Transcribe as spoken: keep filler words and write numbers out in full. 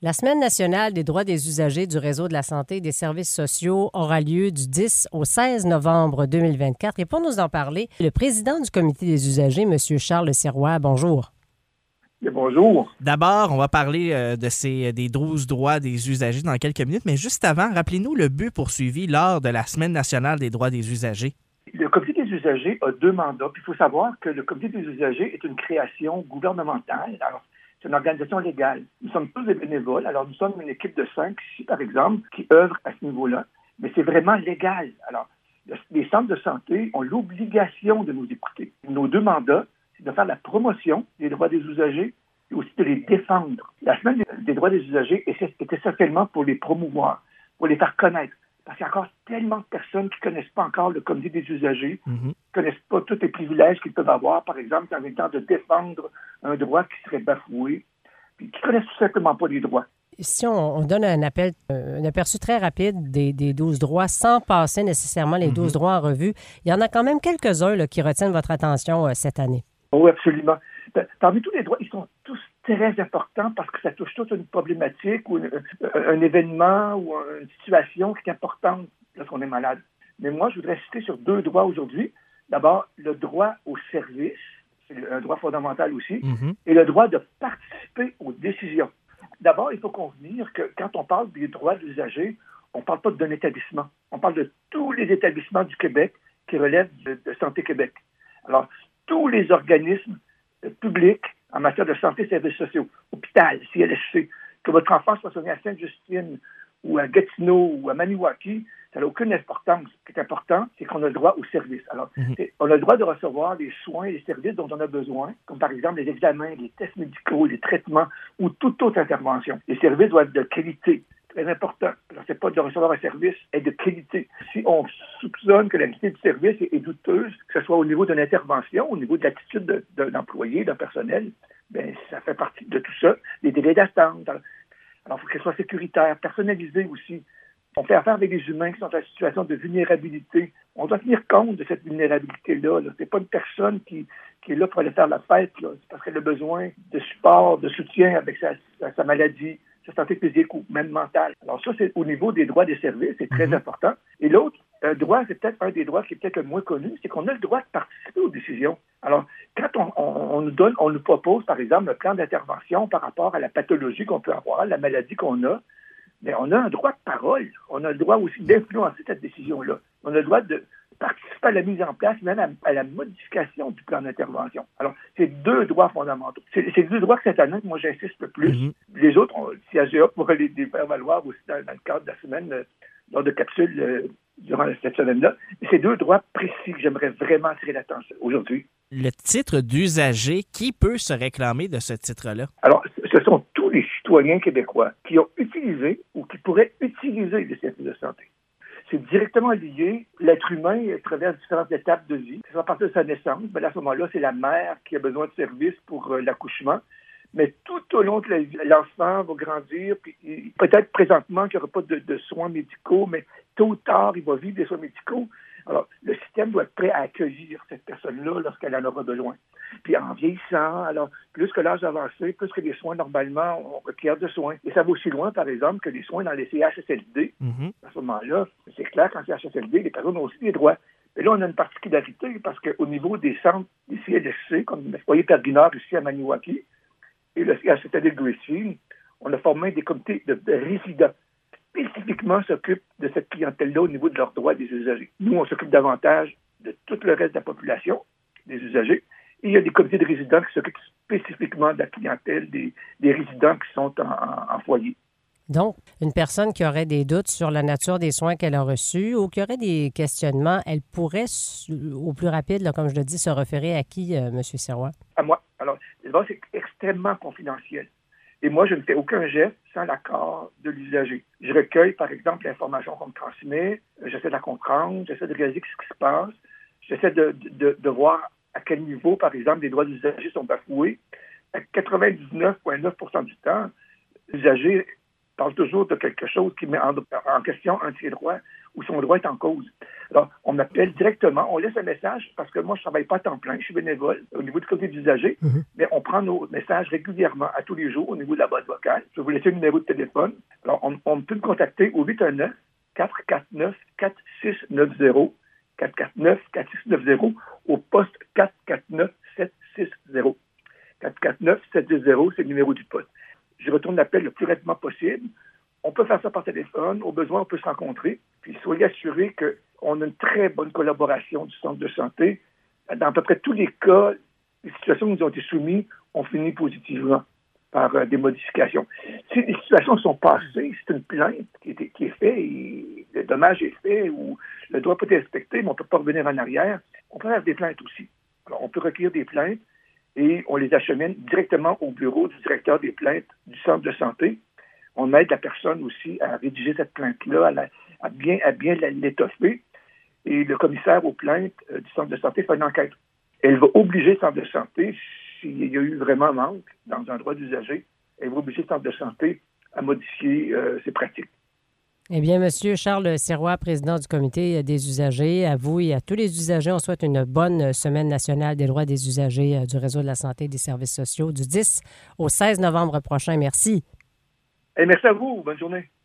La Semaine nationale des droits des usagers du réseau de la santé et des services sociaux aura lieu du dix au seize novembre deux mille vingt-quatre. Et pour nous en parler, le président du comité des usagers, M. Charles Sirois, bonjour. Bien, bonjour. D'abord, on va parler euh, de ces, des douze droits des usagers dans quelques minutes, mais juste avant, rappelez-nous le but poursuivi lors de la Semaine nationale des droits des usagers. Le comité des usagers a deux mandats. Puis il faut savoir que le comité des usagers est une création gouvernementale. Alors, c'est une organisation légale. Nous sommes tous des bénévoles. Alors, nous sommes une équipe de cinq ici, par exemple, qui œuvrent à ce niveau-là. Mais c'est vraiment légal. Alors, les centres de santé ont l'obligation de nous écouter. Nos deux mandats, c'est de faire la promotion des droits des usagers et aussi de les défendre. La Semaine des droits des usagers est essentiellement pour les promouvoir, pour les faire connaître. Parce qu'il y a encore tellement de personnes qui ne connaissent pas encore le comité des usagers, mm-hmm. qui ne connaissent pas tous les privilèges qu'ils peuvent avoir, par exemple, quand il est temps de défendre un droit qui serait bafoué, puis qui ne connaissent tout simplement pas les droits. Si on, on donne un appel, un aperçu très rapide des, des douze droits, sans passer nécessairement les douze mm-hmm. droits en revue, il y en a quand même quelques-uns là, qui retiennent votre attention euh, cette année. Oui, absolument. Parmi tous les droits, ils sont tous très importants parce que ça touche toute une problématique ou une, un événement ou une situation qui est importante lorsqu'on est malade. Mais moi, je voudrais citer sur deux droits aujourd'hui. D'abord, le droit au service, c'est un droit fondamental aussi, mm-hmm. et le droit de participer aux décisions. D'abord, il faut convenir que quand on parle des droits de l'usager, on ne parle pas d'un établissement. On parle de tous les établissements du Québec qui relèvent de, de Santé Québec. Alors, tous les organismes publics en matière de santé et services sociaux, hôpital, C L S C, que votre enfant soit soigné à Sainte-Justine ou à Gatineau ou à Maniwaki, ça n'a aucune importance. Ce qui est important, c'est qu'on a le droit aux services. Alors, mm-hmm. on a le droit de recevoir les soins et les services dont on a besoin, comme par exemple les examens, les tests médicaux, les traitements ou toute autre intervention. Les services doivent être de qualité. Très important. Alors, c'est pas de recevoir un service, est de qualité. Si on soupçonne que la qualité du service est, est douteuse, que ce soit au niveau d'une intervention, au niveau de l'attitude de, de l'employé, d'un personnel, bien, ça fait partie de tout ça. Les délais d'attente. Alors, il faut qu'elle soit sécuritaire, personnalisée aussi. On fait affaire avec des humains qui sont en situation de vulnérabilité. On doit tenir compte de cette vulnérabilité-là. Là. C'est pas une personne qui, qui est là pour aller faire la fête. Là. C'est parce qu'elle a besoin de support, de soutien avec sa, sa, sa maladie, sa santé physique ou même mentale. Alors ça, c'est au niveau des droits des services, c'est très mm-hmm. important. Et l'autre, un droit, c'est peut-être un des droits qui est peut-être le moins connu, c'est qu'on a le droit de participer aux décisions. Alors, quand on, on, on nous donne, on nous propose, par exemple, un plan d'intervention par rapport à la pathologie qu'on peut avoir, la maladie qu'on a, mais on a un droit de parole. On a le droit aussi d'influencer cette décision-là. On a le droit de participer à la mise en place, même à, à la modification du plan d'intervention. Alors, c'est deux droits fondamentaux. C'est, c'est deux droits que cette année, moi, j'insiste le plus. Mm-hmm. Les autres, on, C A G A pourrait les, les faire valoir aussi dans, dans le cadre de la semaine, euh, lors de capsules euh, durant cette semaine-là. Mais c'est deux droits précis que j'aimerais vraiment attirer l'attention aujourd'hui. Le titre d'usager, qui peut se réclamer de ce titre-là? Alors, ce sont tous les citoyens québécois qui ont utilisé ou qui pourraient utiliser les services de santé. C'est directement lié. L'être humain traverse différentes étapes de vie. C'est à partir de sa naissance. Mais à ce moment-là, c'est la mère qui a besoin de services pour euh, l'accouchement. Mais tout au long de la vie, l'enfant va grandir. Puis peut-être présentement qu'il n'y aura pas de, de soins médicaux, mais tôt ou tard, il va vivre des soins médicaux. Alors, le système doit être prêt à accueillir cette personne-là lorsqu'elle en aura besoin. Puis en vieillissant, alors, plus que l'âge avance, plus que les soins, normalement, on requiert de soins. Et ça va aussi loin, par exemple, que les soins dans les C H S L D. Mm-hmm. À ce moment-là, c'est clair qu'en C H S L D, les personnes ont aussi des droits. Mais là, on a une particularité parce qu'au niveau des centres des C L S C, comme le foyer Perguinard ici à Maniwaki, et le C H S L D de Gracefield, on a formé des comités de, de résidents spécifiquement s'occupent de cette clientèle-là au niveau de leurs droits des usagers. Nous, on s'occupe davantage de tout le reste de la population, des usagers, et il y a des comités de résidents qui s'occupent spécifiquement de la clientèle des, des résidents qui sont en, en, en foyer. Donc, une personne qui aurait des doutes sur la nature des soins qu'elle a reçus ou qui aurait des questionnements, elle pourrait, au plus rapide, là, comme je le dis, se référer à qui, euh, M. Sirois? À moi. Alors, d'abord, c'est extrêmement confidentiel. Et moi, je ne fais aucun geste sans l'accord de l'usager. Je recueille, par exemple, l'information qu'on me transmet, j'essaie de la comprendre, j'essaie de réaliser ce qui se passe, j'essaie de, de, de voir à quel niveau, par exemple, les droits de l'usager sont bafoués. À quatre-vingt-dix-neuf virgule neuf pour cent du temps, l'usager parle toujours de quelque chose qui met en, en question un de ses droits ou son droit est en cause. Alors, on m'appelle directement, on laisse un message parce que moi, je ne travaille pas à temps plein, je suis bénévole au niveau du comité des usagers, mm-hmm. mais on prend nos messages régulièrement à tous les jours au niveau de la boîte vocale. Je vais vous laisser le numéro de téléphone. Alors, on, on peut me contacter au huit un neuf, quatre quatre neuf, quatre six neuf zéro, quatre quatre neuf, quatre six neuf zéro, au poste quatre quatre neuf, sept six zéro. quatre quatre neuf, sept six zéro, c'est le numéro du poste. Je retourne l'appel le plus rapidement possible. On peut faire ça par téléphone. Au besoin, on peut se rencontrer. Puis, soyez assurés qu'on a une très bonne collaboration du centre de santé. Dans à peu près tous les cas, les situations qui nous ont été soumises ont fini positivement par euh, des modifications. Si les situations sont passées, c'est une plainte qui, est, qui est faite, et le dommage est fait, ou le droit peut être respecté, mais on ne peut pas revenir en arrière, on peut faire des plaintes aussi. Alors, on peut recueillir des plaintes et on les achemine directement au bureau du directeur des plaintes du centre de santé. On aide la personne aussi à rédiger cette plainte-là, à, la, à bien, à bien l'étoffer. Et le commissaire aux plaintes euh, du centre de santé fait une enquête. Elle va obliger le centre de santé, s'il y a eu vraiment manque dans un droit d'usager, elle va obliger le centre de santé à modifier euh, ses pratiques. Eh bien, Monsieur Charles Sirois, président du comité des usagers, à vous et à tous les usagers, on souhaite une bonne semaine nationale des droits des usagers du réseau de la santé et des services sociaux du dix au seize novembre prochain. Merci. Et merci à vous. Bonne journée.